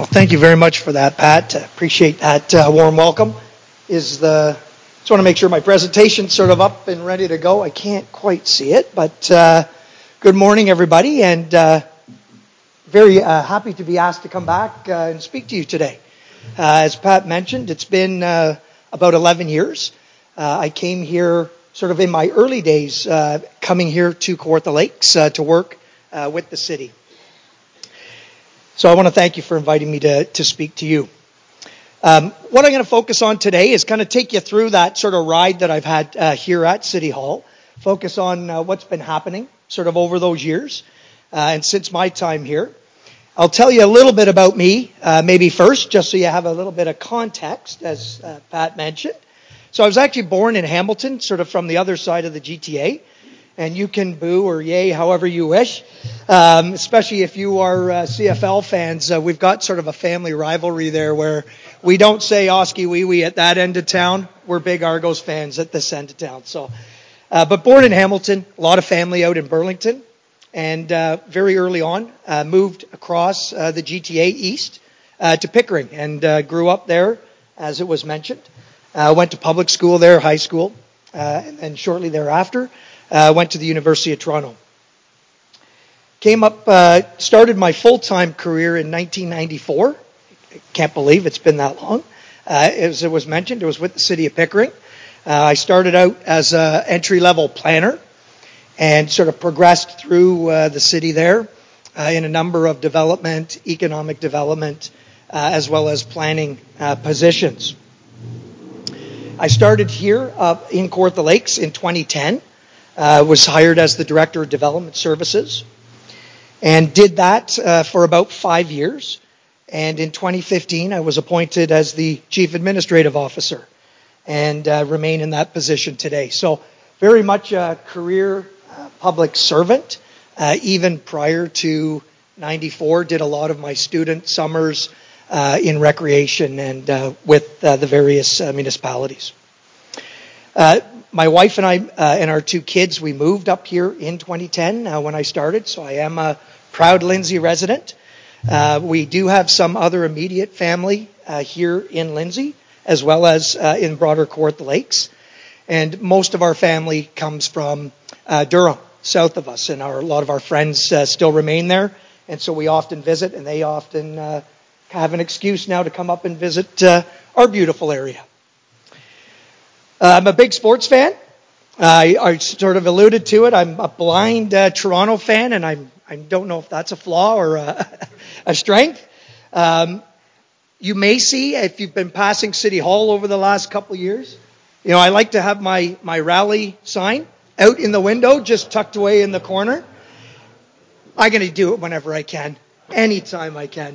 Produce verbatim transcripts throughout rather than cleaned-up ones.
Well, thank you very much for that, Pat. Appreciate that uh, warm welcome. Is the just want to make sure my presentation's sort of up and ready to go. I can't quite see it, but uh, good morning, everybody, and uh, very uh, happy to be asked to come back uh, and speak to you today. Uh, as Pat mentioned, it's been uh, about eleven years. Uh, I came here sort of in my early days, uh, coming here to Kawartha Lakes uh, to work uh, with the city. So I want to thank you for inviting me to, to speak to you. Um, what I'm going to focus on today is kind of take you through that sort of ride that I've had uh, here at City Hall. Focus on uh, what's been happening sort of over those years uh, and since my time here. I'll tell you a little bit about me, uh, maybe first, just so you have a little bit of context, as uh, Pat mentioned. So I was actually born in Hamilton, sort of from the other side of the G T A. And you can boo or yay however you wish, um, especially if you are uh, C F L fans. Uh, we've got sort of a family rivalry there where we don't say Oski wee wee at that end of town. We're big Argos fans at this end of town. So, uh, but born in Hamilton, a lot of family out in Burlington. And uh, very early on, uh, moved across uh, the G T A east uh, to Pickering and uh, grew up there, as it was mentioned. Uh, went to public school there, high school, uh, and then shortly thereafter, Uh, went to the University of Toronto. Came up, uh, started my full-time career in nineteen ninety-four. Can't believe it's been that long. Uh, as it was mentioned, it was with the City of Pickering. Uh, I started out as an entry-level planner and sort of progressed through uh, the city there uh, in a number of development, economic development, uh, as well as planning uh, positions. I started here uh, in Kawartha Lakes in twenty ten. Uh, was hired as the Director of Development Services and did that uh, for about five years. And in twenty fifteen, I was appointed as the Chief Administrative Officer and uh, remain in that position today. So very much a career uh, public servant. Uh, even prior to ninety-four, did a lot of my student summers uh, in recreation and uh, with uh, the various uh, municipalities. Uh, My wife and I uh, and our two kids, we moved up here in twenty ten uh, when I started, so I am a proud Lindsay resident. Uh, we do have some other immediate family uh, here in Lindsay, as well as uh, in broader Kawartha Lakes. And most of our family comes from uh, Durham, south of us, and our, a lot of our friends uh, still remain there. And so we often visit, and they often uh, have an excuse now to come up and visit uh, our beautiful area. Uh, I'm a big sports fan. Uh, I, I sort of alluded to it. I'm a blind uh, Toronto fan, and I'm, I don't know if that's a flaw or a, a strength. Um, you may see, if you've been passing City Hall over the last couple of years, you know, I like to have my, my rally sign out in the window, just tucked away in the corner. I'm going to do it whenever I can, anytime I can.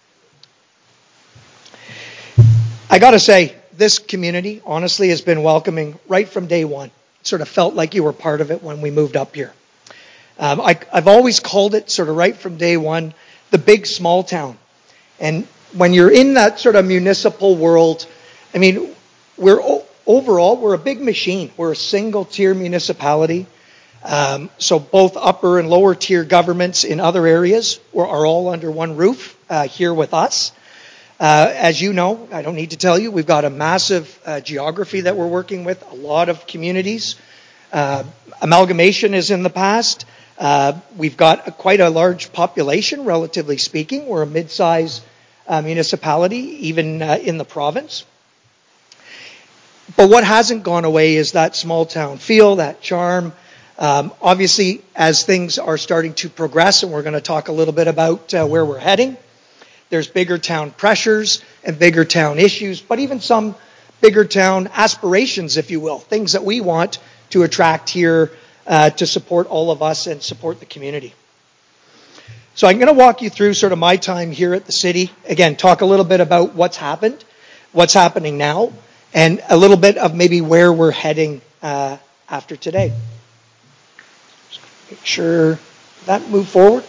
I got to say, this community, honestly, has been welcoming right from day one. It sort of felt like you were part of it when we moved up here. Um, I, I've always called it sort of right from day one, the big small town. And when you're in that sort of municipal world, I mean, we're overall, we're a big machine. We're a single tier municipality. Um, so both upper and lower tier governments in other areas are all under one roof uh, here with us. Uh, as you know, I don't need to tell you, we've got a massive uh, geography that we're working with, a lot of communities. Uh, amalgamation is in the past. Uh, we've got a, quite a large population, relatively speaking. We're a mid-size uh, municipality, even uh, in the province. But what hasn't gone away is that small town feel, that charm. Um, obviously, as things are starting to progress, and we're going to talk a little bit about uh, where we're heading, there's bigger town pressures and bigger town issues, but even some bigger town aspirations, if you will, things that we want to attract here uh, to support all of us and support the community. So I'm going to walk you through sort of my time here at the city. Again, talk a little bit about what's happened, what's happening now, and a little bit of maybe where we're heading uh, after today. Just make sure that move forward.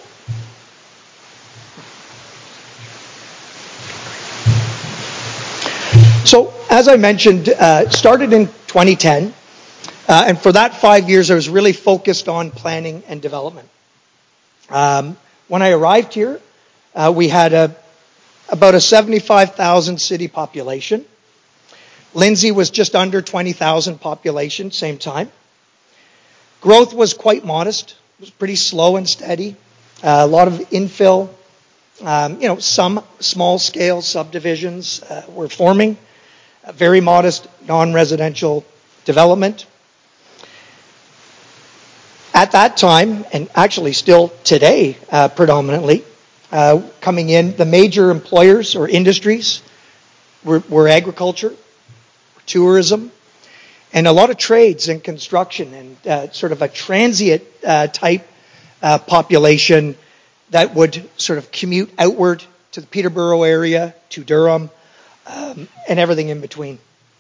So, as I mentioned, uh, started in twenty ten, uh, and for that five years, I was really focused on planning and development. Um, when I arrived here, uh, we had a, about a seventy-five thousand city population. Lindsay was just under twenty thousand population, same time. Growth was quite modest. It was pretty slow and steady. Uh, a lot of infill. Um, you know, some small-scale subdivisions uh, were forming. A very modest non-residential development. At that time, and actually still today uh, predominantly, uh, coming in, the major employers or industries were, were agriculture, tourism, and a lot of trades and construction, and uh, sort of a transient uh, type uh, population that would sort of commute outward to the Peterborough area, to Durham, um, and everything in between.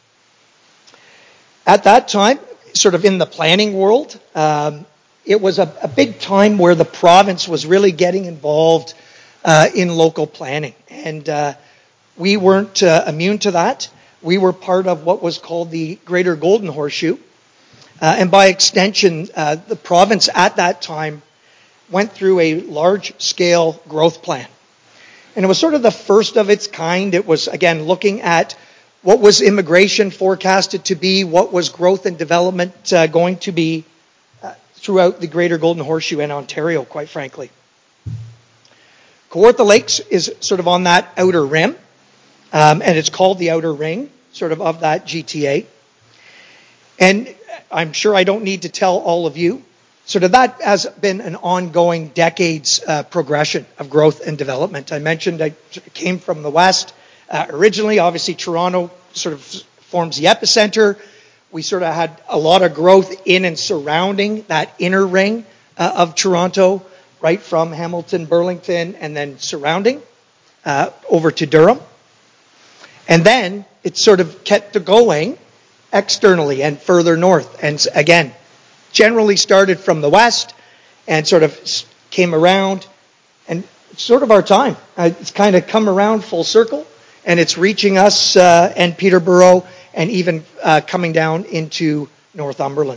At that time, sort of in the planning world, um, it was a, a big time where the province was really getting involved uh, in local planning. And uh, we weren't uh, immune to that. We were part of what was called the Greater Golden Horseshoe. Uh, and by extension, uh, the province at that time went through a large-scale growth plan. And it was sort of the first of its kind. It was, again, looking at what was immigration forecasted to be, what was growth and development uh, going to be uh, throughout the Greater Golden Horseshoe and Ontario, quite frankly. Kawartha Lakes is sort of on that outer rim, um, and it's called the Outer Ring, sort of of that G T A. And I'm sure I don't need to tell all of you, sort of that has been an ongoing decades uh, progression of growth and development. I mentioned I came from the west. Uh, originally, obviously, Toronto sort of forms the epicenter. We sort of had a lot of growth in and surrounding that inner ring uh, of Toronto, right from Hamilton, Burlington, and then surrounding uh, over to Durham. And then it sort of kept going externally and further north. And again, generally started from the west and sort of came around. And it's sort of our time. Uh, it's kind of come around full circle. And it's reaching us uh, and Peterborough and even uh, coming down into Northumberland.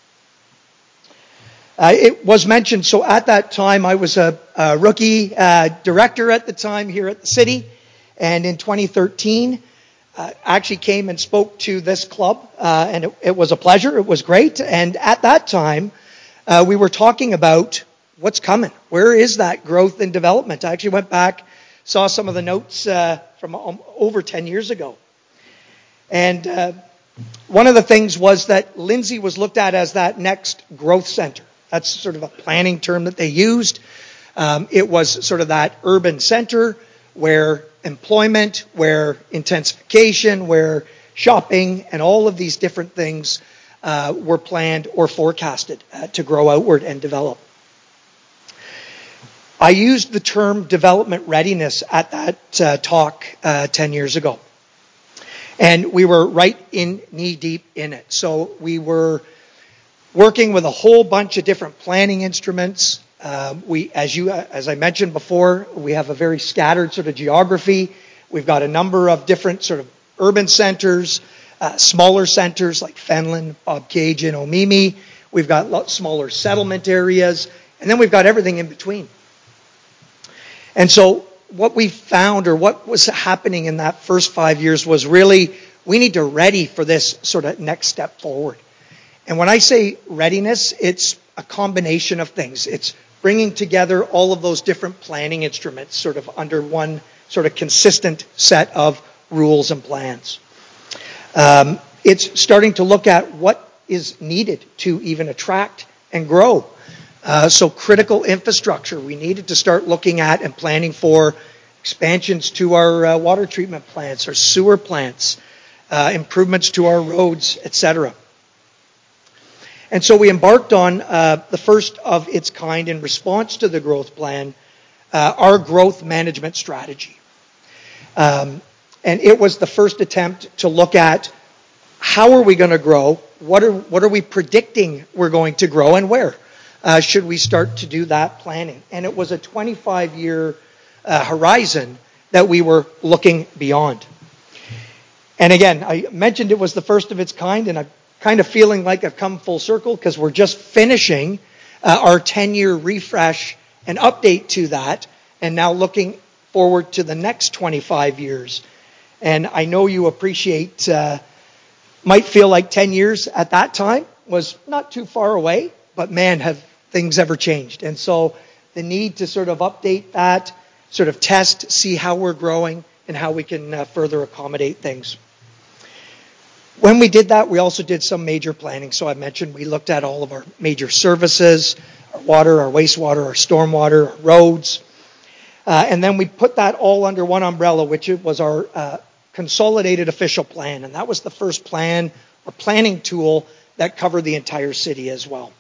Uh, it was mentioned, so at that time I was a, a rookie uh, director at the time here at the city. And in twenty thirteen, uh, actually came and spoke to this club. Uh, and it, it was a pleasure. It was great. And at that time, uh, we were talking about what's coming. Where is that growth and development? I actually went back, saw some of the notes uh, from um, over ten years ago. And uh, one of the things was that Lindsay was looked at as that next growth center. That's sort of a planning term that they used. Um, it was sort of that urban center where employment, where intensification, where shopping, and all of these different things uh, were planned or forecasted uh, to grow outward and develop. I used the term development readiness at that uh, talk uh, ten years ago. And we were right in knee deep in it. So we were working with a whole bunch of different planning instruments. Uh, we, as you, as I mentioned before, we have a very scattered sort of geography. We've got a number of different sort of urban centers, uh, smaller centers like Fenelon, Bobcaygeon, Omemee. We've got lot smaller settlement areas, and then we've got everything in between. And so what we found, or what was happening in that first five years, was really we need to ready for this sort of next step forward. And when I say readiness, it's a combination of things. It's bringing together all of those different planning instruments sort of under one sort of consistent set of rules and plans. Um, it's starting to look at what is needed to even attract and grow. Uh, so critical infrastructure, we needed to start looking at and planning for expansions to our uh, water treatment plants, our sewer plants, uh, improvements to our roads, et cetera. And so we embarked on uh, the first of its kind in response to the growth plan, uh, our growth management strategy. Um, and it was the first attempt to look at how are we going to grow, what are, what are we predicting we're going to grow, and where uh, should we start to do that planning. And it was a twenty-five year uh, horizon that we were looking beyond. And again, I mentioned it was the first of its kind, and I'm kind of feeling like I've come full circle because we're just finishing uh, our ten year refresh and update to that, and now looking forward to the next twenty-five years. And I know you appreciate, uh, might feel like ten years at that time was not too far away, but man, have things ever changed. And so the need to sort of update that, sort of test, see how we're growing and how we can uh, further accommodate things. When we did that, we also did some major planning. So I mentioned we looked at all of our major services, our water, our wastewater, our stormwater, our roads. Uh, and then we put that all under one umbrella, which was our uh, consolidated official plan. And that was the first plan or planning tool that covered the entire city as well.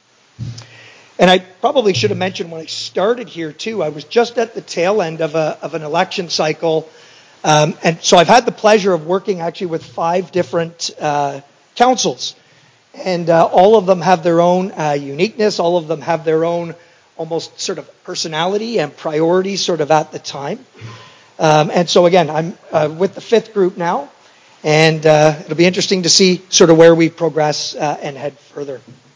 And I probably should have mentioned when I started here too, I was just at the tail end of a of an election cycle. Um, and so I've had the pleasure of working actually with five different uh, councils. And uh, all of them have their own uh, uniqueness. All of them have their own almost sort of personality and priorities sort of at the time. Um, and so again, I'm uh, with the fifth group now. And uh, it'll be interesting to see sort of where we progress uh, and head further.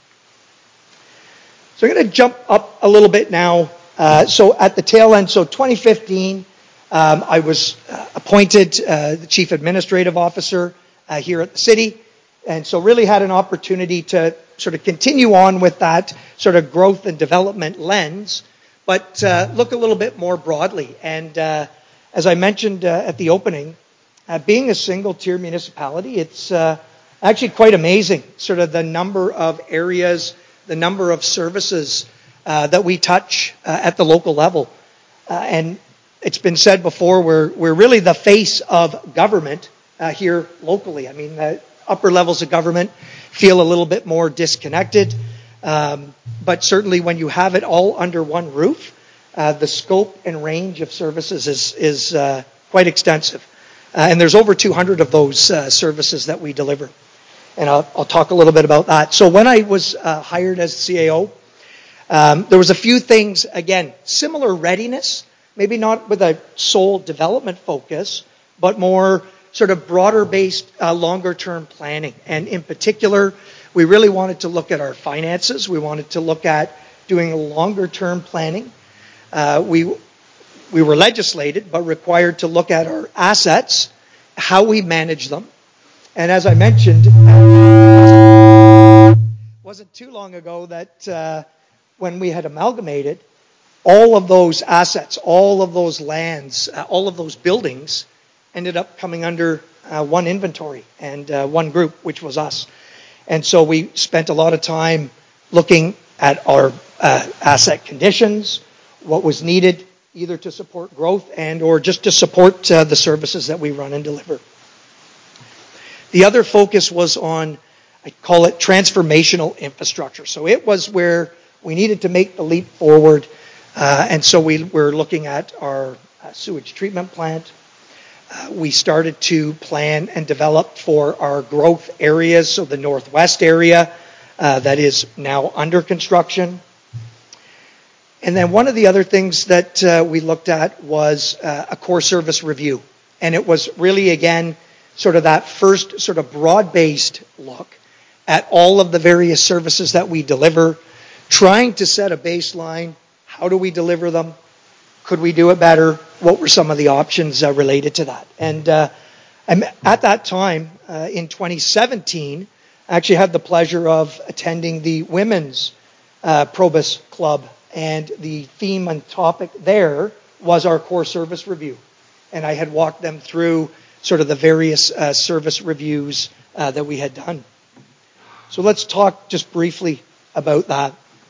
So I'm going to jump up a little bit now. Uh, so at the tail end, so twenty fifteen, um, I was uh, appointed uh, the Chief Administrative Officer uh, here at the city. And so really had an opportunity to sort of continue on with that sort of growth and development lens, but uh, look a little bit more broadly. And uh, as I mentioned uh, at the opening, uh, being a single-tier municipality, it's uh, actually quite amazing, sort of the number of areas, the number of services uh, that we touch uh, at the local level. Uh, and it's been said before, we're, we're really the face of government uh, here locally. I mean, the upper levels of government feel a little bit more disconnected. Um, but certainly when you have it all under one roof, uh, the scope and range of services is, is uh, quite extensive. Uh, and there's over two hundred of those uh, services that we deliver. And I'll, I'll talk a little bit about that. So when I was uh, hired as C A O, um, there was a few things, again, similar readiness, maybe not with a sole development focus, but more sort of broader-based, uh, longer-term planning. And in particular, we really wanted to look at our finances. We wanted to look at doing longer-term planning. Uh, we we were legislated, but required to look at our assets, how we manage them. And as I mentioned, it wasn't too long ago that uh, when we had amalgamated, all of those assets, all of those lands, uh, all of those buildings ended up coming under uh, one inventory and uh, one group, which was us. And so we spent a lot of time looking at our uh, asset conditions, what was needed either to support growth and or just to support uh, the services that we run and deliver. The other focus was on, I call it transformational infrastructure. So it was where we needed to make the leap forward. Uh, and so we were looking at our uh, sewage treatment plant. Uh, we started to plan and develop for our growth areas, so the northwest area uh, that is now under construction. And then one of the other things that uh, we looked at was uh, a core service review. And it was really, again, sort of that first sort of broad-based look at all of the various services that we deliver, trying to set a baseline. How do we deliver them? Could we do it better? What were some of the options uh, related to that? And uh, I'm, at that time, uh, in twenty seventeen, I actually had the pleasure of attending the Women's uh, Probus Club. And the theme and topic there was our core service review. And I had walked them through sort of the various uh, service reviews uh, that we had done. So let's talk just briefly about that.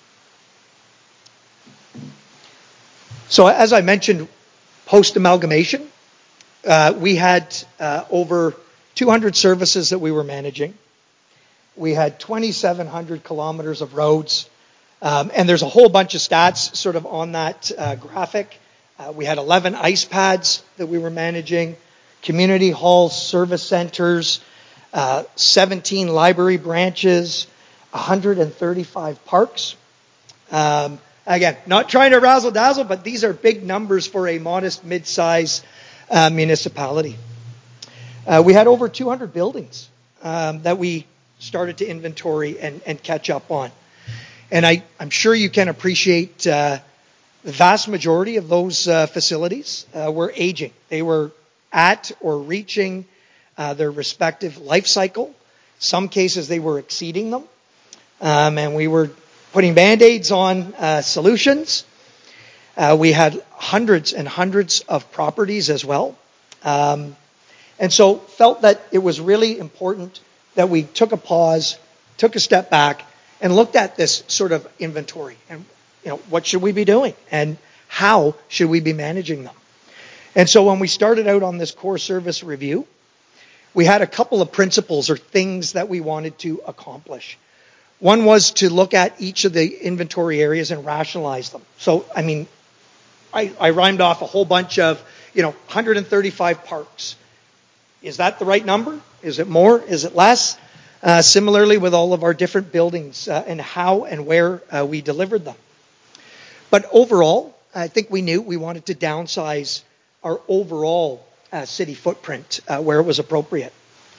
So as I mentioned, post-amalgamation, uh, we had uh, over two hundred services that we were managing. We had twenty-seven hundred kilometers of roads. Um, and there's a whole bunch of stats sort of on that uh, graphic. Uh, we had eleven ice pads that we were managing, community halls, service centers, uh, seventeen library branches, one hundred thirty-five parks. Um, again, not trying to razzle-dazzle, but these are big numbers for a modest mid-size uh, municipality. Uh, we had over two hundred buildings um, that we started to inventory and, and catch up on. And I, I'm sure you can appreciate uh, The vast majority of those uh, facilities uh, were aging. They were at or reaching uh, their respective life cycle. Some cases they were exceeding them. Um, and we were putting Band-Aids on uh, solutions. Uh, we had hundreds and hundreds of properties as well. Um, and so felt that it was really important that we took a pause, took a step back, and looked at this sort of inventory. And, you know, what should we be doing? And how should we be managing them? And so when we started out on this core service review, we had a couple of principles or things that we wanted to accomplish. One was to look at each of the inventory areas and rationalize them. So, I mean, I, I rhymed off a whole bunch of, you know, one hundred thirty-five parks. Is that the right number? Is it more? Is it less? Uh, similarly with all of our different buildings uh, and how and where uh, we delivered them. But overall, I think we knew we wanted to downsize our overall uh, city footprint uh, where it was appropriate.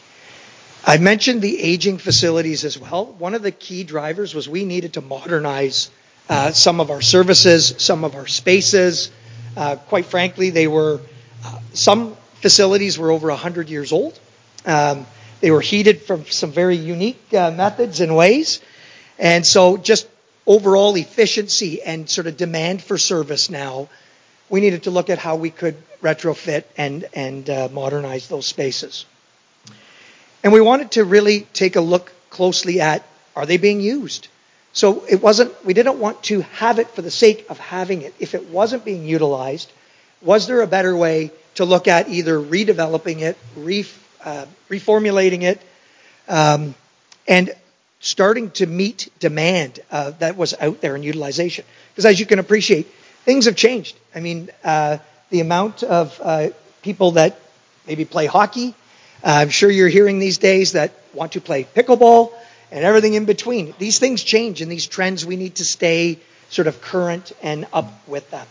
I mentioned the aging facilities as well. One of the key drivers was we needed to modernize uh, some of our services, some of our spaces. Uh, quite frankly, they were, uh, some facilities were over one hundred years old. Um, they were heated from some very unique uh, methods and ways. And so just overall efficiency and sort of demand for service now, we needed to look at how we could retrofit and, and uh, modernize those spaces. And we wanted to really take a look closely at, are they being used? So it wasn't, we didn't want to have it for the sake of having it. If it wasn't being utilized, was there a better way to look at either redeveloping it, re, uh, reformulating it, um, and starting to meet demand uh, that was out there in utilization? Because as you can appreciate, things have changed. I mean, uh, the amount of uh, people that maybe play hockey, uh, I'm sure you're hearing these days that want to play pickleball and everything in between. These things change, and these trends, we need to stay sort of current and up with them.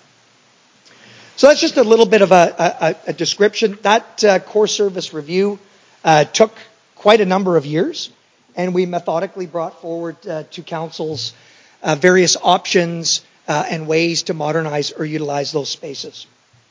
So that's just a little bit of a, a, a description. That uh, core service review uh, took quite a number of years, and we methodically brought forward uh, to councils uh, various options uh, and ways to modernize or utilize those spaces.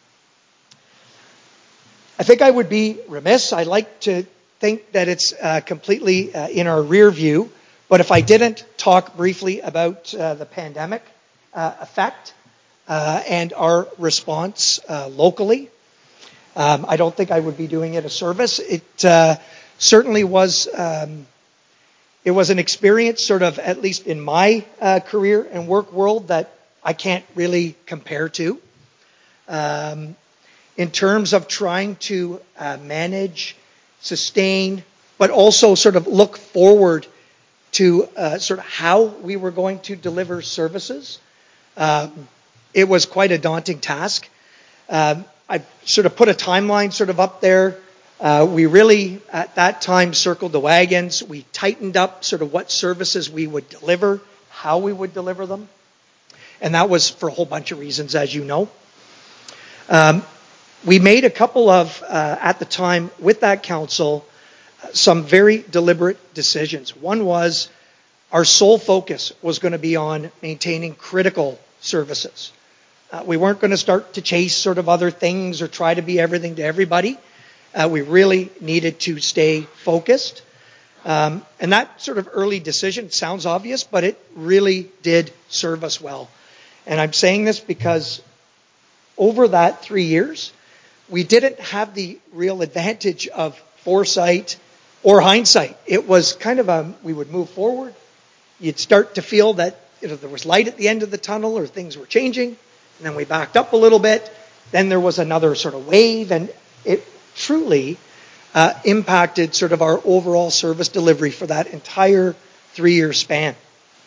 I think I would be remiss. I like to think that it's uh, completely uh, in our rear view, but if I didn't talk briefly about uh, the pandemic uh, effect uh, and our response uh, locally, um, I don't think I would be doing it a service. It uh, certainly was. Um, it was an experience, sort of, at least in my uh, career and work world, that I can't really compare to. Um, in terms of trying to uh, manage, sustain, but also sort of look forward to uh, sort of how we were going to deliver services. Um, it was quite a daunting task. Um, I sort of put a timeline sort of up there. Uh, we really, at that time, circled the wagons. We tightened up sort of what services we would deliver, how we would deliver them. And that was for a whole bunch of reasons, as you know. Um, we made a couple of, uh, at the time, with that council, some very deliberate decisions. One was our sole focus was going to be on maintaining critical services. Uh, we weren't going to start to chase sort of other things or try to be everything to everybody. Uh, we really needed to stay focused. Um, and that sort of early decision sounds obvious, but it really did serve us well. And I'm saying this because over that three years, we didn't have the real advantage of foresight or hindsight. It was kind of a, we would move forward. You'd start to feel that, you know, there was light at the end of the tunnel or things were changing. And then we backed up a little bit. Then there was another sort of wave, and it truly uh, impacted sort of our overall service delivery for that entire three-year span.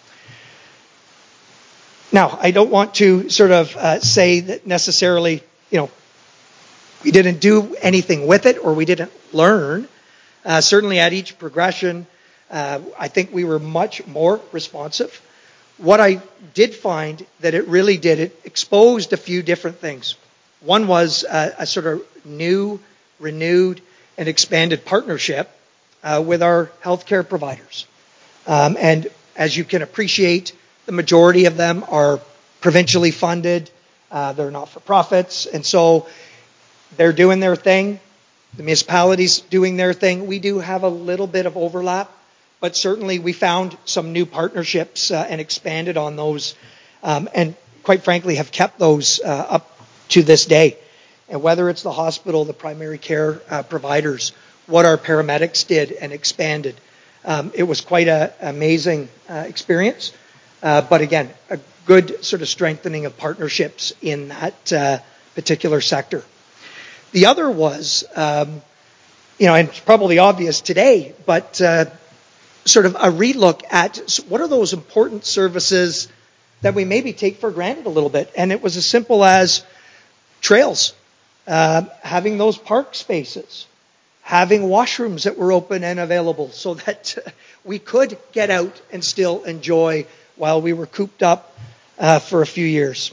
Now, I don't want to sort of uh, say that necessarily, you know, we didn't do anything with it or we didn't learn. Uh, certainly at each progression, uh, I think we were much more responsive. What I did find that it really did, it exposed a few different things. One was a, a sort of new, renewed, and expanded partnership uh, with our healthcare providers. Um, and as you can appreciate, the majority of them are provincially funded, Uh, they're not-for-profits, and so they're doing their thing. The municipality's doing their thing. We do have a little bit of overlap, but certainly we found some new partnerships uh, and expanded on those, um, and quite frankly have kept those uh, up to this day. And whether it's the hospital, the primary care uh, providers, what our paramedics did and expanded, um, it was quite an amazing uh, experience. Uh, but again, a good sort of strengthening of partnerships in that uh, particular sector. The other was, um, you know, and it's probably obvious today, but uh, sort of a relook at what are those important services that we maybe take for granted a little bit. And it was as simple as trails, uh, having those park spaces, having washrooms that were open and available so that we could get out and still enjoy while we were cooped up uh, for a few years.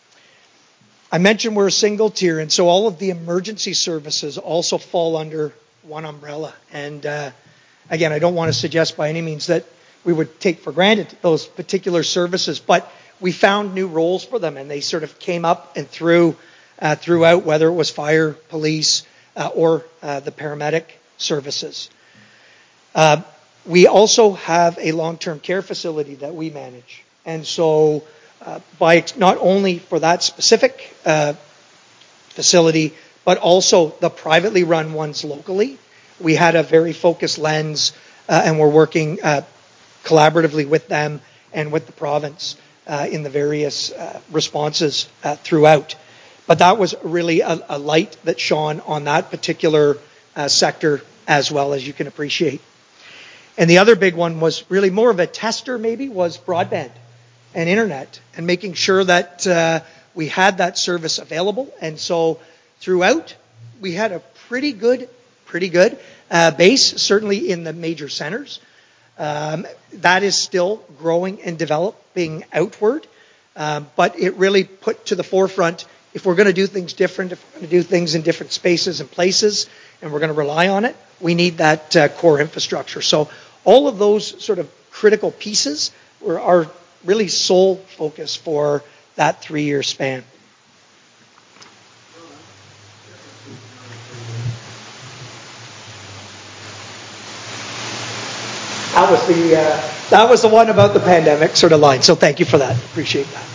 I mentioned we're a single tier, and so all of the emergency services also fall under one umbrella. And uh, again, I don't want to suggest by any means that we would take for granted those particular services, but we found new roles for them, and they sort of came up and through uh, throughout, whether it was fire, police, uh, or uh, the paramedic services. Uh, we also have a long-term care facility that we manage, and so uh, by not only for that specific uh, facility, but also the privately run ones locally, we had a very focused lens, uh, and we're working uh, collaboratively with them and with the province uh, in the various uh, responses uh, throughout. But that was really a, a light that shone on that particular uh, sector as well, as you can appreciate. And the other big one was really more of a tester maybe, was broadband and internet, and making sure that uh, we had that service available. And so throughout, we had a pretty good, pretty good uh, base, certainly in the major centers. Um, that is still growing and developing outward, um, but it really put to the forefront, if we're going to do things different, if we're going to do things in different spaces and places, and we're going to rely on it, we need that uh, core infrastructure. So all of those sort of critical pieces were our really sole focus for that three-year span. That was the uh, that was the one about the pandemic sort of line. So thank you for that. Appreciate that.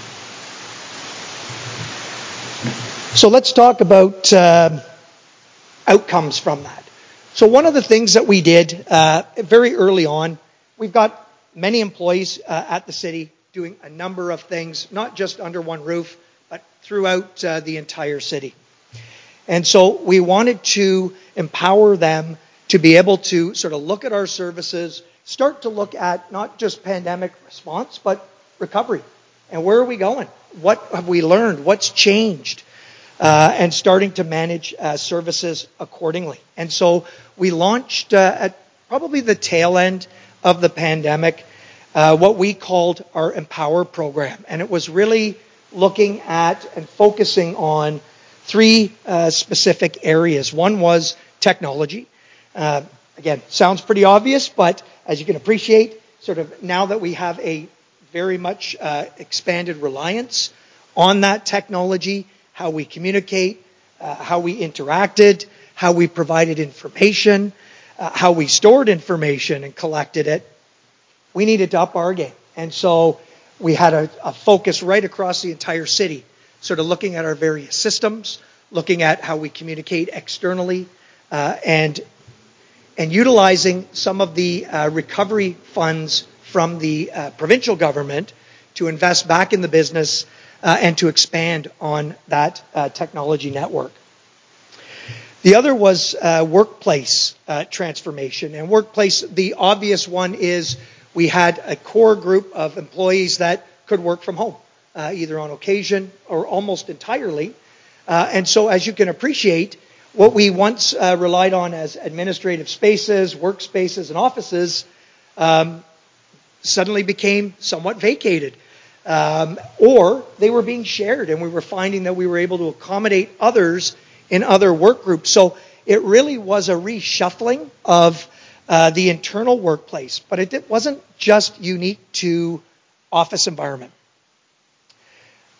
So let's talk about uh, outcomes from that. So one of the things that we did uh, very early on, we've got many employees uh, at the city doing a number of things, not just under one roof, but throughout uh, the entire city. And so we wanted to empower them to be able to sort of look at our services, start to look at not just pandemic response, but recovery. And where are we going? What have we learned? What's changed? Uh, and starting to manage uh, services accordingly. And so we launched uh, at probably the tail end of the pandemic uh, what we called our Empower program. And it was really looking at and focusing on three uh, specific areas. One was technology. Uh, again, sounds pretty obvious, but as you can appreciate, sort of now that we have a very much uh, expanded reliance on that technology, how we communicate, uh, how we interacted, how we provided information, uh, how we stored information and collected it, we needed to up our game. And so we had a, a focus right across the entire city, sort of looking at our various systems, looking at how we communicate externally, uh, and and utilizing some of the uh, recovery funds from the uh, provincial government to invest back in the business uh, and to expand on that uh, technology network. The other was uh, workplace uh, transformation. And workplace, the obvious one is we had a core group of employees that could work from home, uh, either on occasion or almost entirely. Uh, and so as you can appreciate, what we once uh, relied on as administrative spaces, workspaces, and offices um, suddenly became somewhat vacated. Um, or they were being shared, and we were finding that we were able to accommodate others in other work groups. So it really was a reshuffling of uh, the internal workplace, but it wasn't just unique to office environment.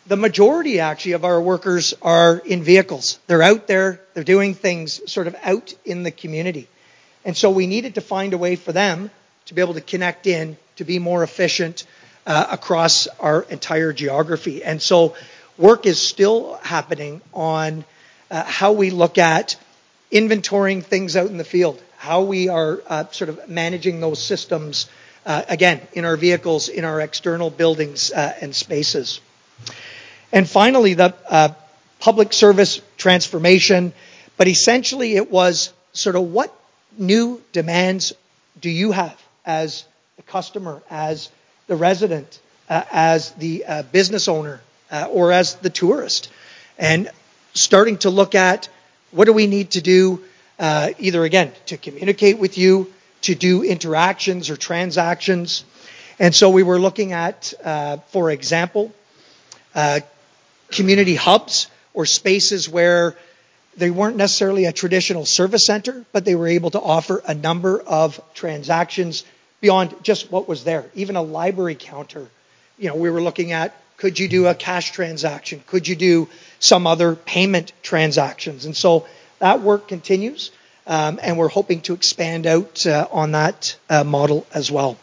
the majority, actually, of our workers are in vehicles. They're out there. They're doing things sort of out in the community. And so we needed to find a way for them to be able to connect in, to be more efficient uh, across our entire geography. And so work is still happening on uh, how we look at inventorying things out in the field, how we are uh, sort of managing those systems, uh, again, in our vehicles, in our external buildings uh, and spaces. And finally, the uh, public service transformation. But essentially, it was sort of what new demands do you have as a customer, as the resident, uh, as the uh, business owner, uh, or as the tourist? And starting to look at what do we need to do, uh, either, again, to communicate with you, to do interactions or transactions. And so we were looking at, uh, for example, uh, community hubs or spaces where they weren't necessarily a traditional service center, but they were able to offer a number of transactions beyond just what was there. Even a library counter. You know, we were looking at, could you do a cash transaction? Could you do some other payment transactions? And so that work continues, um, and we're hoping to expand out uh, on that uh, model as well.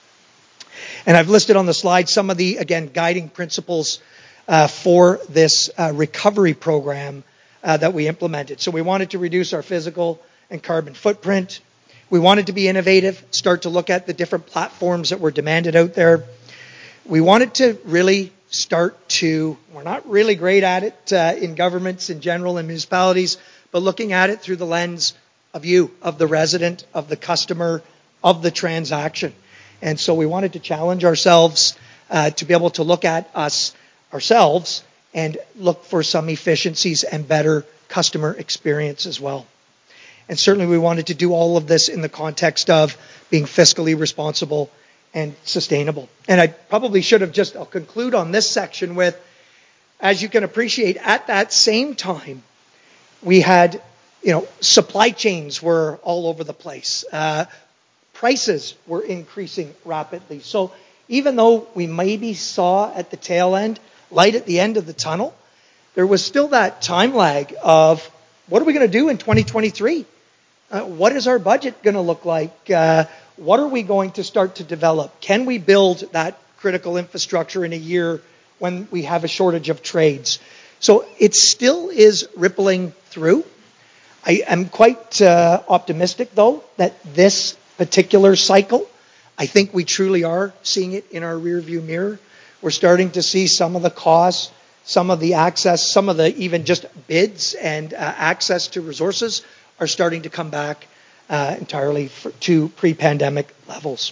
And I've listed on the slide some of the, again, guiding principles Uh, for this uh, recovery program uh, that we implemented. So we wanted to reduce our physical and carbon footprint. We wanted to be innovative, start to look at the different platforms that were demanded out there. We wanted to really start to, we're not really great at it uh, in governments in general and municipalities, but looking at it through the lens of you, of the resident, of the customer, of the transaction. And so we wanted to challenge ourselves uh, to be able to look at us ourselves and look for some efficiencies and better customer experience as well. And certainly we wanted to do all of this in the context of being fiscally responsible and sustainable. And I probably should have just, I'll conclude on this section with, as you can appreciate, at that same time, we had, you know, supply chains were all over the place. Uh, prices were increasing rapidly. So even though we maybe saw at the tail end, light at the end of the tunnel, there was still that time lag of what are we going to do in twenty twenty-three? Uh, what is our budget going to look like? Uh, what are we going to start to develop? Can we build that critical infrastructure in a year when we have a shortage of trades? So it still is rippling through. I am quite uh, optimistic, though, that this particular cycle, I think we truly are seeing it in our rearview mirror. We're starting to see some of the costs, some of the access, some of the even just bids and uh, access to resources are starting to come back uh, entirely for, to pre-pandemic levels.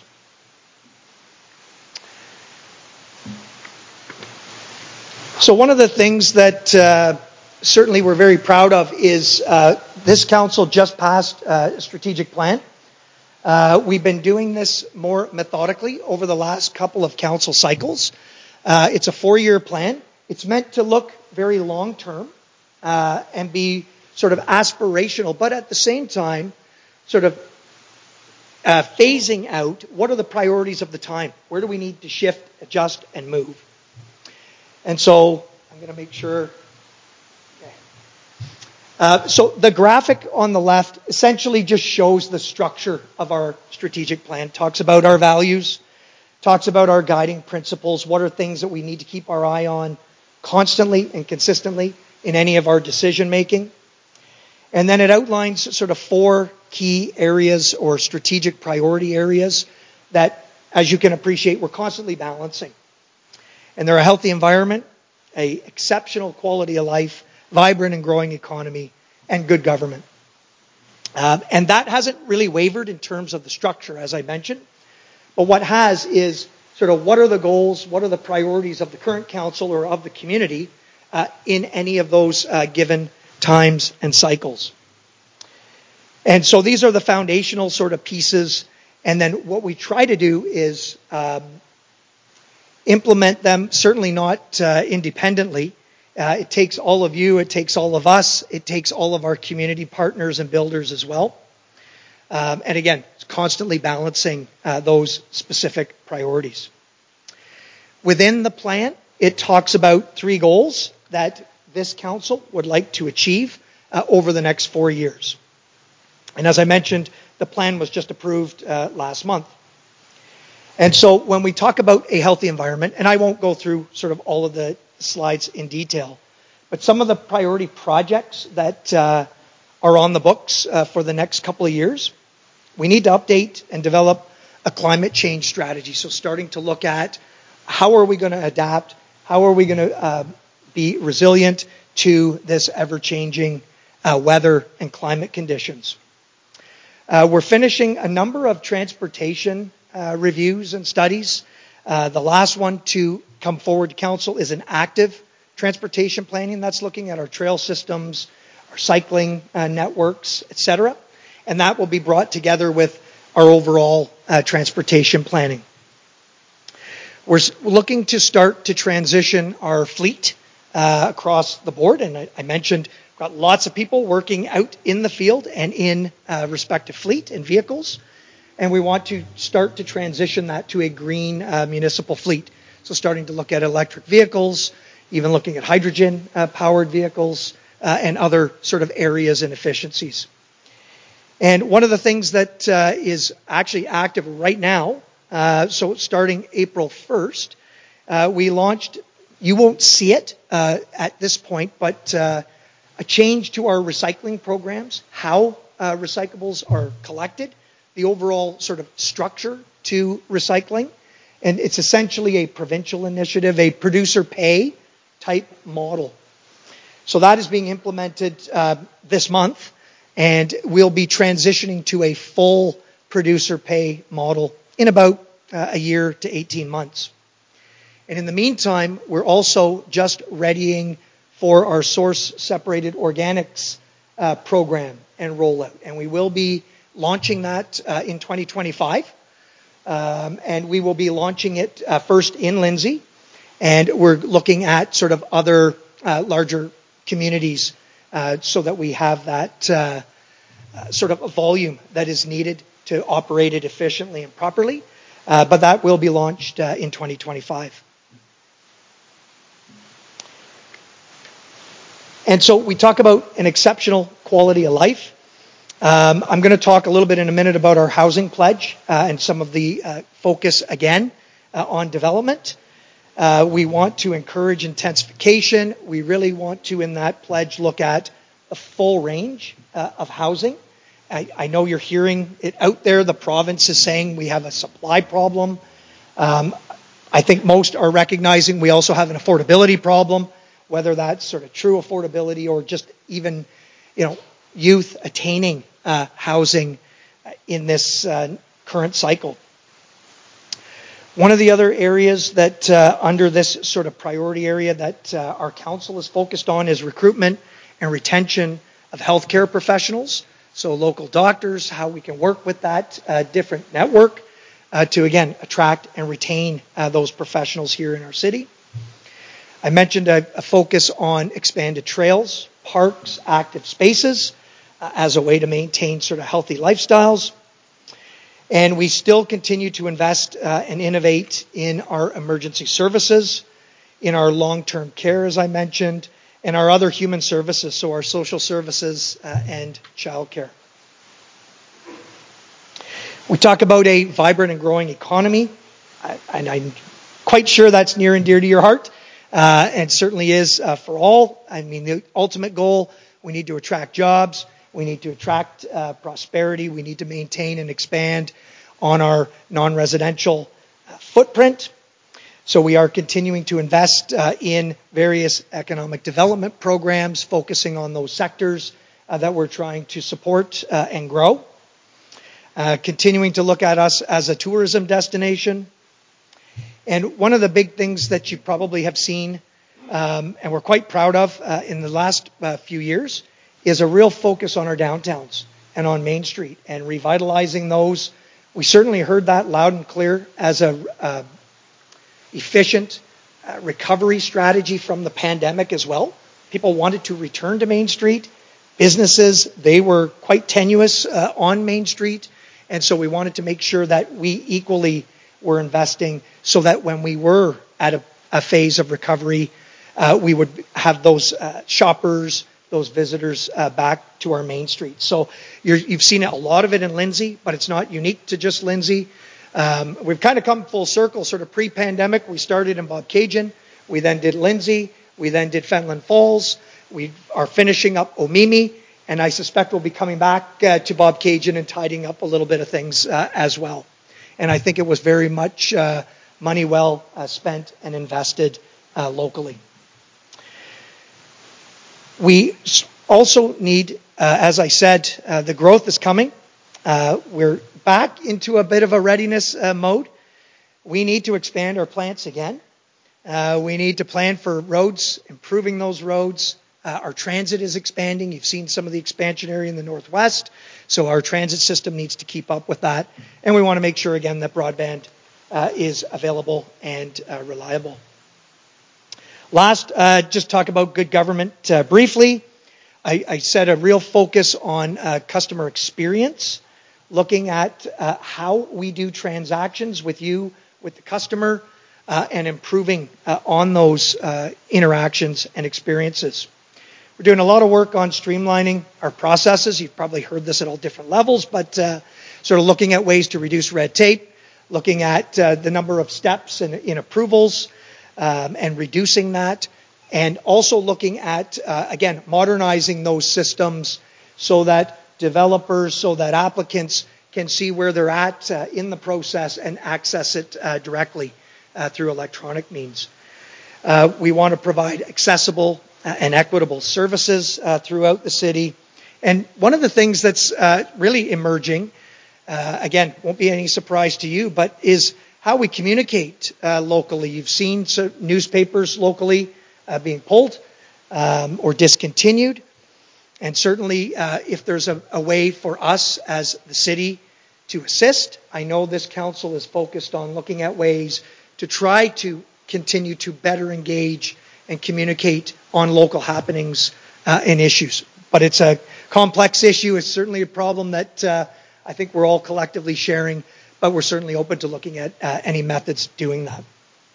So one of the things that uh, certainly we're very proud of is uh, this council just passed uh, a strategic plan. Uh, we've been doing this more methodically over the last couple of council cycles. Uh, it's a four-year plan. It's meant to look very long-term uh, and be sort of aspirational, but at the same time, sort of uh, phasing out what are the priorities of the time? Where do we need to shift, adjust, and move? And so I'm going to make sure. Okay. Uh, so the graphic on the left essentially just shows the structure of our strategic plan. It talks about our values, talks about our guiding principles, what are things that we need to keep our eye on constantly and consistently in any of our decision making. And then it outlines sort of four key areas or strategic priority areas that, as you can appreciate, we're constantly balancing. And they're a healthy environment, a exceptional quality of life, vibrant and growing economy, and good government. Um, and that hasn't really wavered in terms of the structure, as I mentioned. But what has is sort of what are the goals, what are the priorities of the current council or of the community uh, in any of those uh, given times and cycles. And so these are the foundational sort of pieces. And then what we try to do is um, implement them, certainly not uh, independently. Uh, it takes all of you, it takes all of us, it takes all of our community partners and builders as well. Um, and again, constantly balancing uh, those specific priorities. Within the plan, it talks about three goals that this council would like to achieve uh, over the next four years. And as I mentioned, the plan was just approved uh, last month. And so when we talk about a healthy environment, and I won't go through sort of all of the slides in detail, but some of the priority projects that uh, are on the books uh, for the next couple of years, we need to update and develop a climate change strategy. So starting to look at how are we going to adapt, how are we going to uh, be resilient to this ever-changing uh, weather and climate conditions. Uh, we're finishing a number of transportation uh, reviews and studies. Uh, the last one to come forward to council is an active transportation planning. That's looking at our trail systems, our cycling uh, networks, et cetera. And that will be brought together with our overall uh, transportation planning. We're looking to start to transition our fleet uh, across the board. And I, I mentioned we've got lots of people working out in the field and in uh, respective fleet and vehicles. And we want to start to transition that to a green uh, municipal fleet. So starting to look at electric vehicles, even looking at hydrogen uh, powered vehicles uh, and other sort of areas and efficiencies. And one of the things that uh, is actually active right now, uh, so starting April first, uh, we launched, you won't see it uh, at this point, but uh, a change to our recycling programs, how uh, recyclables are collected, the overall sort of structure to recycling. And it's essentially a provincial initiative, a producer pay type model. So that is being implemented uh, this month. And we'll be transitioning to a full producer pay model in about uh, a year to eighteen months. And in the meantime, we're also just readying for our source separated organics uh, program and rollout. And we will be launching that uh, in twenty twenty-five. Um, and we will be launching it uh, first in Lindsay. And we're looking at sort of other uh, larger communities Uh, so that we have that uh, uh, sort of a volume that is needed to operate it efficiently and properly. Uh, but that will be launched uh, in twenty twenty-five. And so we talk about an exceptional quality of life. Um, I'm going to talk a little bit in a minute about our housing pledge uh, and some of the uh, focus again uh, on development. Uh, we want to encourage intensification. We really want to, in that pledge, look at the full range uh, of housing. I, I know you're hearing it out there. The province is saying we have a supply problem. Um, I think most are recognizing we also have an affordability problem, whether that's sort of true affordability or just even, you know, youth attaining uh, housing in this uh, current cycle. One of the other areas that uh, under this sort of priority area that uh, our council is focused on is recruitment and retention of healthcare professionals. So local doctors, how we can work with that uh, different network uh, to, again, attract and retain uh, those professionals here in our city. I mentioned a, a focus on expanded trails, parks, active spaces uh, as a way to maintain sort of healthy lifestyles. And we still continue to invest uh, and innovate in our emergency services, in our long-term care, as I mentioned, and our other human services, so our social services uh, and childcare. We talk about a vibrant and growing economy, I, and I'm quite sure that's near and dear to your heart, uh, and certainly is uh, for all. I mean, the ultimate goal, we need to attract jobs. We need to attract uh, prosperity. We need to maintain and expand on our non-residential uh, footprint. So we are continuing to invest uh, in various economic development programs, focusing on those sectors uh, that we're trying to support uh, and grow. Uh, continuing to look at us as a tourism destination. And one of the big things that you probably have seen, um, and we're quite proud of uh, in the last uh, few years, is a real focus on our downtowns and on Main Street and revitalizing those. We certainly heard that loud and clear as a uh, efficient uh, recovery strategy from the pandemic as well. People wanted to return to Main Street. Businesses, they were quite tenuous uh, on Main Street. And so we wanted to make sure that we equally were investing so that when we were at a, uh, phase of recovery, uh, we would have those uh, shoppers, those visitors uh, back to our main street. So you're, you've seen a lot of it in Lindsay, but it's not unique to just Lindsay. Um, we've kind of come full circle, sort of pre-pandemic. We started in Bobcaygeon. We then did Lindsay. We then did Fenelon Falls. We are finishing up Omemee. And I suspect we'll be coming back uh, to Bobcaygeon and tidying up a little bit of things uh, as well. And I think it was very much uh, money well uh, spent and invested uh, locally. We also need, uh, as I said, uh, the growth is coming. Uh, we're back into a bit of a readiness uh, mode. We need to expand our plants again. Uh, we need to plan for roads, improving those roads. Uh, our transit is expanding. You've seen some of the expansion area in the northwest. So our transit system needs to keep up with that. And we want to make sure, again, that broadband uh, is available and uh, reliable. Last, uh, just talk about good government uh, briefly. I, I said a real focus on uh, customer experience, looking at uh, how we do transactions with you, with the customer, uh, and improving uh, on those uh, interactions and experiences. We're doing a lot of work on streamlining our processes. You've probably heard this at all different levels, but uh, sort of looking at ways to reduce red tape, looking at uh, the number of steps in, in approvals, um, and reducing that, and also looking at, uh, again, modernizing those systems so that developers, so that applicants can see where they're at uh, in the process and access it uh, directly uh, through electronic means. Uh, we want to provide accessible and equitable services uh, throughout the city. And one of the things that's uh, really emerging, uh, again, won't be any surprise to you, but is how we communicate uh, locally. You've seen some newspapers locally uh, being pulled um, or discontinued. And certainly uh, if there's a, a way for us as the city to assist, I know this council is focused on looking at ways to try to continue to better engage and communicate on local happenings uh, and issues. But it's a complex issue. It's certainly a problem that uh, I think we're all collectively sharing, but we're certainly open to looking at uh, any methods doing that.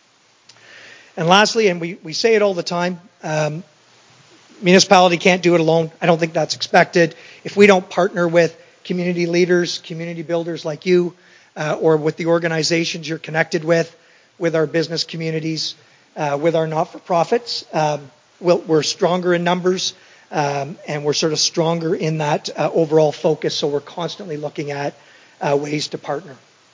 And lastly, and we, we say it all the time, um, municipality can't do it alone. I don't think that's expected. If we don't partner with community leaders, community builders like you, uh, or with the organizations you're connected with, with our business communities, uh, with our not-for-profits, um, we'll, we're stronger in numbers, um, and we're sort of stronger in that uh, overall focus, so we're constantly looking at uh, ways to partner.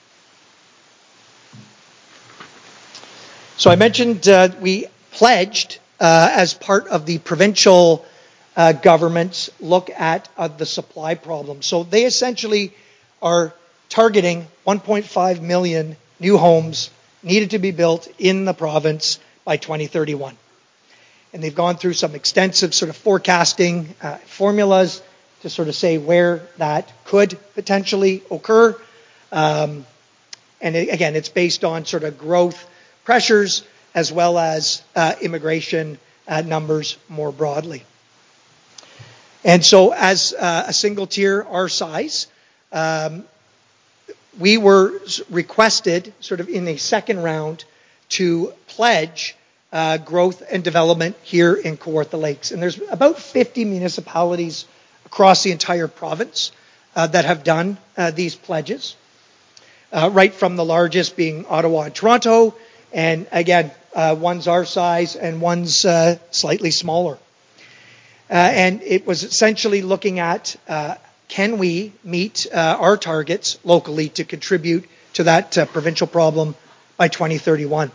So I mentioned uh, we pledged uh, as part of the provincial uh, government's look at uh, the supply problem. So they essentially are targeting one point five million new homes needed to be built in the province by twenty thirty-one. And they've gone through some extensive sort of forecasting uh, formulas to sort of say where that could potentially occur. Um, and it, again, it's based on sort of growth pressures as well as uh, immigration uh, numbers more broadly. And so as uh, a single tier our size, um, we were requested sort of in a second round to pledge uh, growth and development here in Kawartha Lakes. And there's about fifty municipalities across the entire province uh, that have done uh, these pledges, uh, right from the largest being Ottawa and Toronto, and again, uh, one's our size and one's uh, slightly smaller. Uh, and it was essentially looking at uh, can we meet uh, our targets locally to contribute to that uh, provincial problem by twenty thirty-one.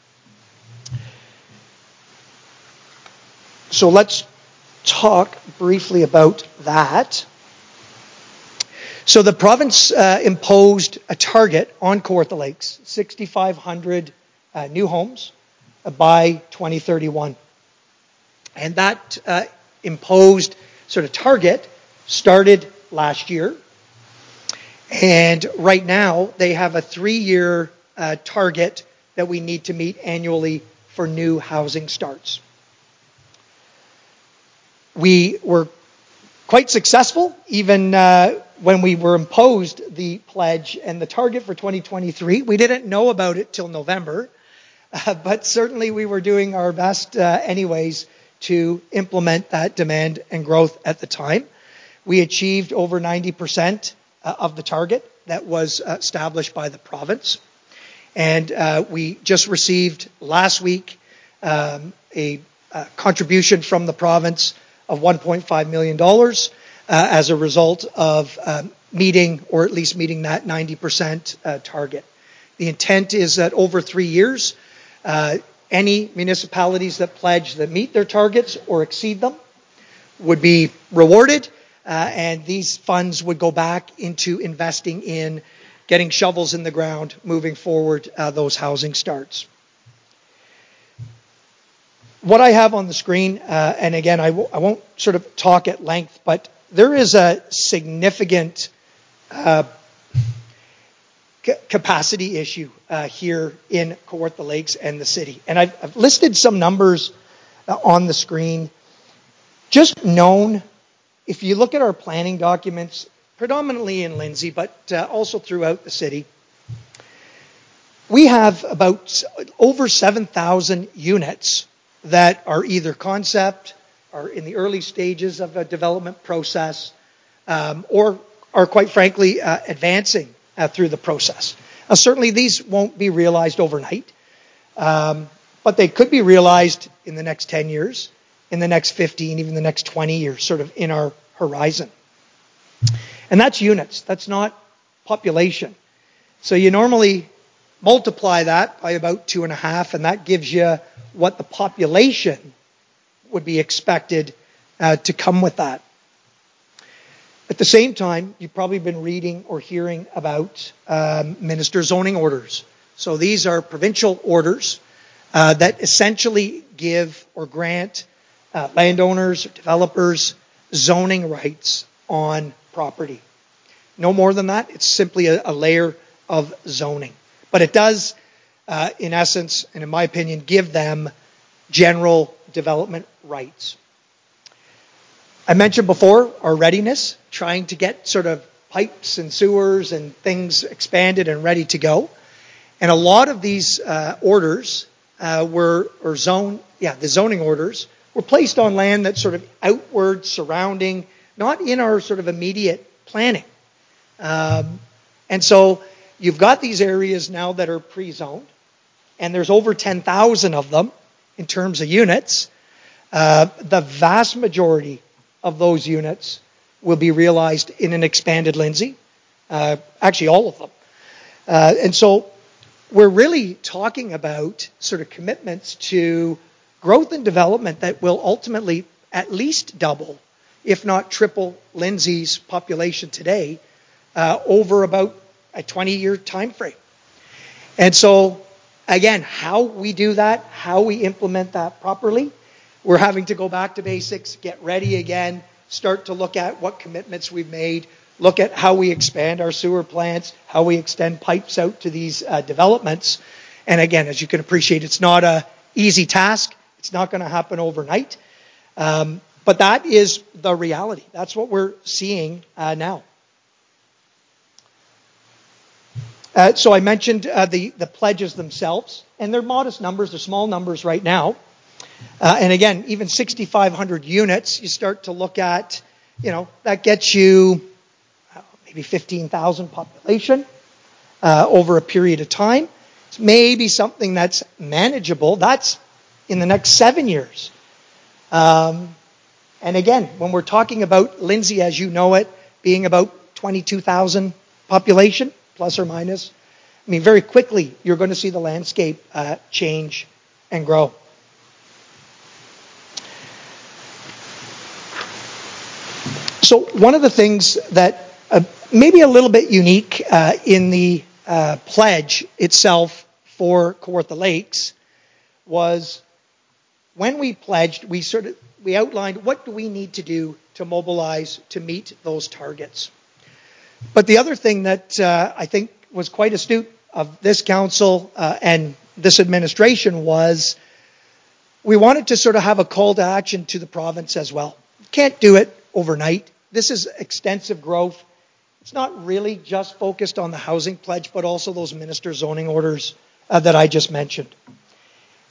So let's talk briefly about that. So the province uh, imposed a target on Kawartha Lakes, six thousand five hundred uh, new homes uh, by twenty thirty-one. And that uh, imposed sort of target started last year. And right now they have a three-year uh, target that we need to meet annually for new housing starts. We were quite successful even uh, when we were imposed the pledge and the target for twenty twenty-three. We didn't know about it till November. uh, but certainly we were doing our best uh, anyways to implement that demand and growth at the time. We achieved over ninety percent of the target that was established by the province. And uh, we just received last week um, a, a contribution from the province of one point five million dollars uh, as a result of um, meeting, or at least meeting that ninety percent uh, target. The intent is that over three years, uh, any municipalities that pledge that meet their targets or exceed them would be rewarded, uh, and these funds would go back into investing in getting shovels in the ground, moving forward uh, those housing starts. What I have on the screen, uh, and again, I, w- I won't sort of talk at length, but there is a significant uh, c- capacity issue uh, here in Kawartha Lakes and the city. And I've, I've listed some numbers uh, on the screen. Just known, if you look at our planning documents, predominantly in Lindsay, but uh, also throughout the city, we have about over seven thousand units that are either concept, are in the early stages of a development process, um, or are quite frankly uh, advancing uh, through the process. Now, certainly these won't be realized overnight, um, but they could be realized in the next ten years, in the next fifteen, even the next twenty years, sort of in our horizon. And that's units. That's not population. So you normally multiply that by about two and a half, and that gives you what the population would be expected uh, to come with that. At the same time, you've probably been reading or hearing about um, minister zoning orders. So these are provincial orders uh, that essentially give or grant uh, landowners or developers zoning rights on property. No more than that. It's simply a, a layer of zoning. But it does, uh, in essence, and in my opinion, give them general development rights. I mentioned before our readiness, trying to get sort of pipes and sewers and things expanded and ready to go. And a lot of these uh, orders uh, were, or zone, yeah, the zoning orders were placed on land that's sort of outward, surrounding, not in our sort of immediate planning. Um, and so you've got these areas now that are pre-zoned, and there's over ten thousand of them in terms of units. Uh, the vast majority of those units will be realized in an expanded Lindsay, uh, actually all of them. Uh, and so we're really talking about sort of commitments to growth and development that will ultimately at least double, if not triple, Lindsay's population today uh, over about a twenty-year time frame. And so, again, how we do that, how we implement that properly, we're having to go back to basics, get ready again, start to look at what commitments we've made, look at how we expand our sewer plants, how we extend pipes out to these uh, developments. And again, as you can appreciate, it's not an easy task. It's not going to happen overnight. Um, but that is the reality. That's what we're seeing uh, now. Uh, so I mentioned uh, the, the pledges themselves, and they're modest numbers, they're small numbers right now. Uh, and again, even sixty-five hundred units, you start to look at, you know, that gets you uh, maybe fifteen thousand population uh, over a period of time. It's maybe something that's manageable. That's in the next seven years. Um, and again, when we're talking about Lindsay, as you know it, being about twenty-two thousand population, plus or minus, I mean, very quickly, you're going to see the landscape uh, change and grow. So one of the things that uh, maybe a little bit unique uh, in the uh, pledge itself for Kawartha Lakes was when we pledged, we sort of we outlined what do we need to do to mobilize to meet those targets. But the other thing that uh, I think was quite astute of this council uh, and this administration was we wanted to sort of have a call to action to the province as well. Can't do it overnight. This is extensive growth. It's not really just focused on the housing pledge, but also those minister zoning orders uh, that I just mentioned.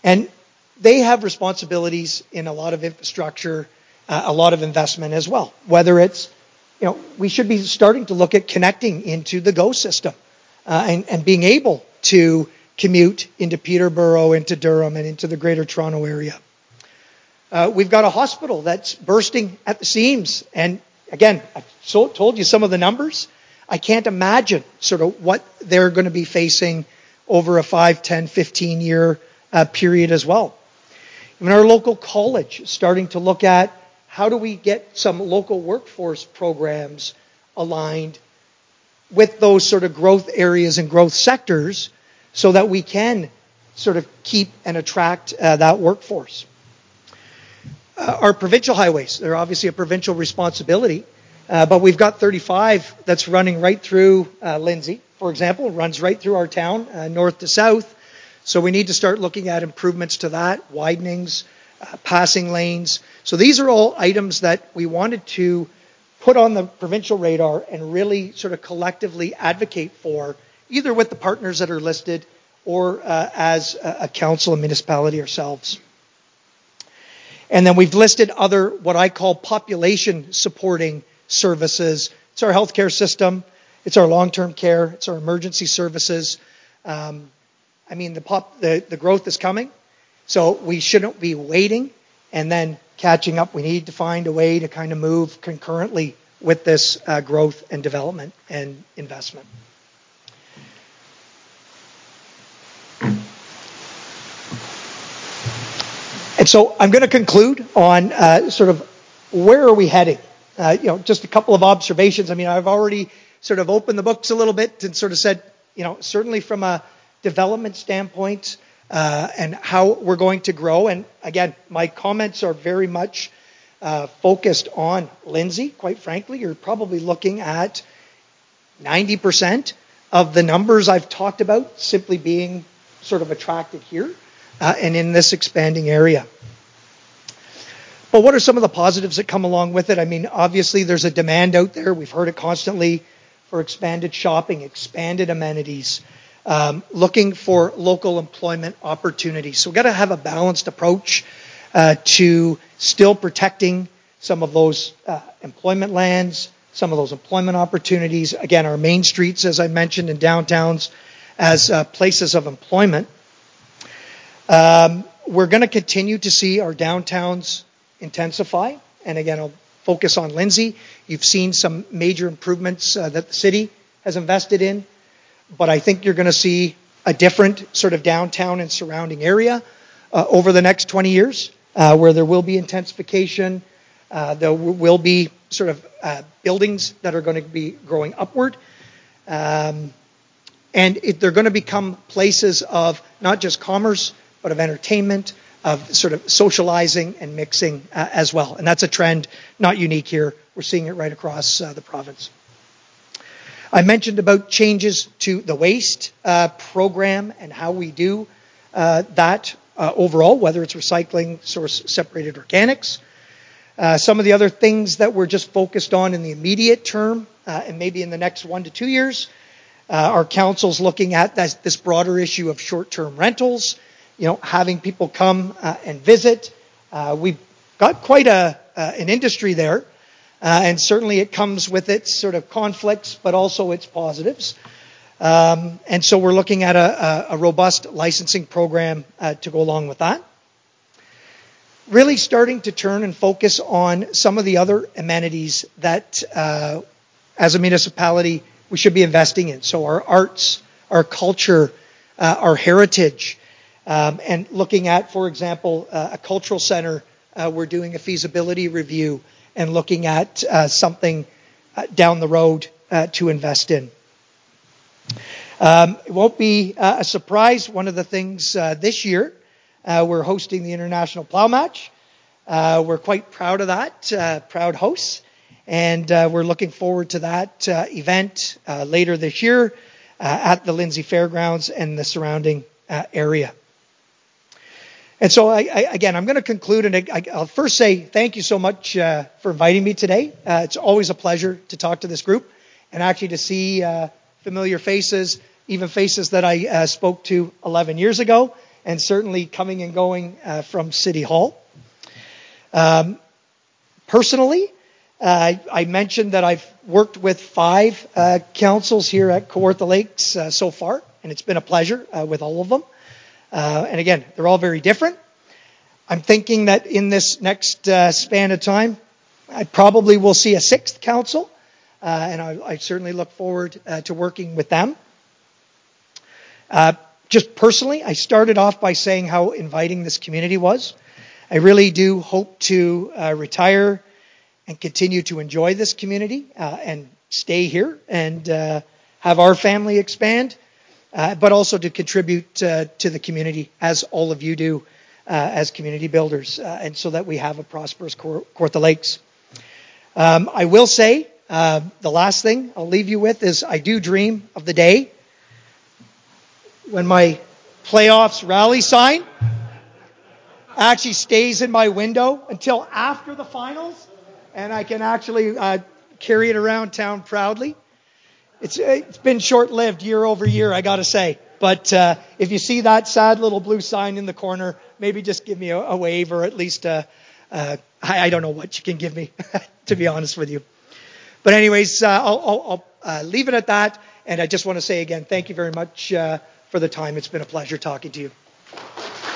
And they have responsibilities in a lot of infrastructure, uh, a lot of investment as well. Whether it's, you know, we should be starting to look at connecting into the GO system uh, and, and being able to commute into Peterborough, into Durham, and into the Greater Toronto area. Uh, we've got a hospital that's bursting at the seams. And again, I've so told you some of the numbers. I can't imagine sort of what they're going to be facing over a five, ten, fifteen year uh, period as well. Even our local college is starting to look at how do we get some local workforce programs aligned with those sort of growth areas and growth sectors so that we can sort of keep and attract uh, that workforce. Uh, our provincial highways, they're obviously a provincial responsibility, uh, but we've got thirty-five that's running right through uh, Lindsay, for example, runs right through our town, uh, north to south. So we need to start looking at improvements to that, widenings, uh, passing lanes. So these are all items that we wanted to put on the provincial radar and really sort of collectively advocate for, either with the partners that are listed or uh, as a, a council and municipality ourselves. And then we've listed other, what I call population supporting services. It's our healthcare system. It's our long-term care. It's our emergency services. Um, I mean, the, pop, the, the growth is coming, so we shouldn't be waiting and then catching up. We need to find a way to kind of move concurrently with this uh, growth and development and investment. And so I'm going to conclude on uh, sort of where are we heading? Uh, you know, just a couple of observations. I mean, I've already sort of opened the books a little bit and sort of said, you know, certainly from a development standpoint uh, and how we're going to grow. And again, my comments are very much uh, focused on Lindsay. Quite frankly, you're probably looking at ninety percent of the numbers I've talked about simply being sort of attracted here uh, and in this expanding area. But what are some of the positives that come along with it? I mean, obviously there's a demand out there. We've heard it constantly for expanded shopping, expanded amenities, um, looking for local employment opportunities. So we've got to have a balanced approach uh, to still protecting some of those uh, employment lands, some of those employment opportunities. Again, our main streets, as I mentioned, in downtowns as uh, places of employment. Um, we're going to continue to see our downtowns intensify. And again, I'll focus on Lindsay. You've seen some major improvements uh, that the city has invested in. But I think you're going to see a different sort of downtown and surrounding area uh, over the next twenty years, uh, where there will be intensification. Uh, there will be sort of uh, buildings that are going to be growing upward. Um, and it, they're going to become places of not just commerce, but of entertainment, of sort of socializing and mixing uh, as well. And that's a trend not unique here. We're seeing it right across uh, the province. I mentioned about changes to the waste uh, program and how we do uh, that uh, overall, whether it's recycling, source separated organics. Uh, some of the other things that we're just focused on in the immediate term uh, and maybe in the next one to two years, uh, our council's looking at this, this broader issue of short-term rentals, you know, having people come uh, and visit. Uh, we've got quite a uh, an industry there. Uh, and certainly it comes with its sort of conflicts, but also its positives. Um, and so we're looking at a, a, a robust licensing program uh, to go along with that. Really starting to turn and focus on some of the other amenities that, uh, as a municipality, we should be investing in. So our arts, our culture, uh, our heritage, um, and looking at, for example, uh, a cultural center. Uh, we're doing a feasibility review and looking at uh, something uh, down the road uh, to invest in. Um, it won't be uh, a surprise. One of the things uh, this year, uh, we're hosting the International Plow Match. Uh, we're quite proud of that, uh, proud hosts. And uh, we're looking forward to that uh, event uh, later this year uh, at the Lindsay Fairgrounds and the surrounding uh, area. And so, I, I, again, I'm going to conclude, and I, I'll first say thank you so much uh, for inviting me today. Uh, it's always a pleasure to talk to this group and actually to see uh, familiar faces, even faces that I uh, spoke to eleven years ago, and certainly coming and going uh, from City Hall. Um, personally, uh, I mentioned that I've worked with five uh, councils here at Kawartha Lakes uh, so far, and it's been a pleasure uh, with all of them. Uh, and again, they're all very different. I'm thinking that in this next uh, span of time, I probably will see a sixth council, uh, and I, I certainly look forward uh, to working with them. Uh, just personally, I started off by saying how inviting this community was. I really do hope to uh, retire and continue to enjoy this community uh, and stay here and uh, have our family expand, uh, but also to contribute uh, to the community as all of you do uh, as community builders, uh, and so that we have a prosperous Kawartha Lakes. Um, I will say, uh, the last thing I'll leave you with is I do dream of the day when my playoffs rally sign actually stays in my window until after the finals, and I can actually uh, carry it around town proudly. It's it's been short-lived year over year, I got to say. But uh, if you see that sad little blue sign in the corner, maybe just give me a, a wave, or at least a, a, I, I don't know what you can give me, to be honest with you. But anyways, uh, I'll, I'll, I'll uh, leave it at that. And I just want to say again, thank you very much uh, for the time. It's been a pleasure talking to you.